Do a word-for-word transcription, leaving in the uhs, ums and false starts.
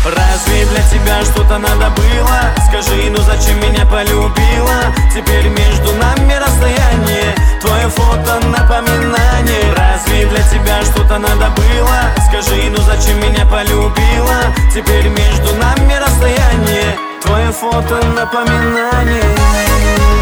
Разве для тебя что-то надо было? Скажи, ну зачем меня полюбила? Теперь между нами расстояние, твое фото напоминание. Разве для тебя что-то надо было? Скажи, ну зачем меня полюбила? Теперь между нами расстояние, твое фото напоминание.